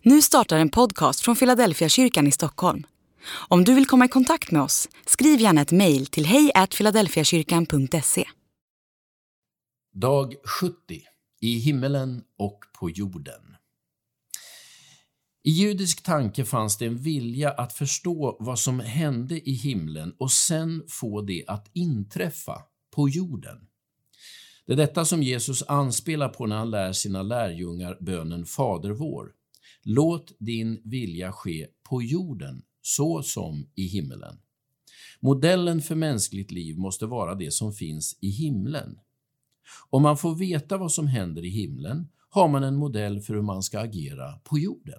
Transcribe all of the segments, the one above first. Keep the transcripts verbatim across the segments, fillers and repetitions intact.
Nu startar en podcast från Philadelphia kyrkan i Stockholm. Om du vill komma i kontakt med oss, skriv gärna ett mejl till hej at philadelphiakyrkan punkt se. Dag sjuttio. I himmelen och på jorden. I judisk tanke fanns det en vilja att förstå vad som hände i himlen och sen få det att inträffa på jorden. Det är detta som Jesus anspelar på när han lär sina lärjungar bönen Fader vår. Låt din vilja ske på jorden så som i himmelen. Modellen för mänskligt liv måste vara det som finns i himlen. Om man får veta vad som händer i himlen har man en modell för hur man ska agera på jorden.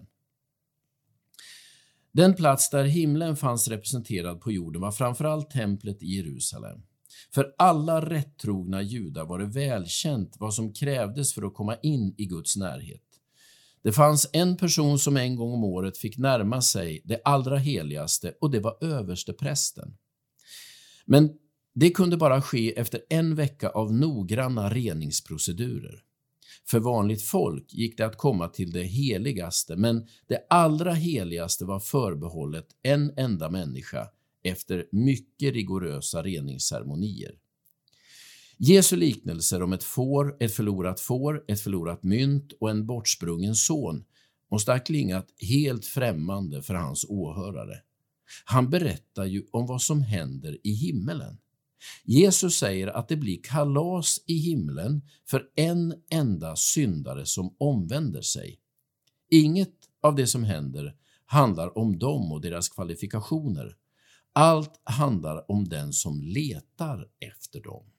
Den plats där himlen fanns representerad på jorden var framförallt templet i Jerusalem. För alla rättrogna judar var det välkänt vad som krävdes för att komma in i Guds närhet. Det fanns en person som en gång om året fick närma sig det allra heligaste och det var översteprästen. Men det kunde bara ske efter en vecka av noggranna reningsprocedurer. För vanligt folk gick det att komma till det heligaste, men det allra heligaste var förbehållet en enda människa efter mycket rigorösa reningsceremonier. Jesu liknelser om ett får, ett förlorat får, ett förlorat mynt och en bortsprungen son måste ha klingat helt främmande för hans åhörare. Han berättar ju om vad som händer i himmelen. Jesus säger att det blir kalas i himlen för en enda syndare som omvänder sig. Inget av det som händer handlar om dem och deras kvalifikationer. Allt handlar om den som letar efter dem.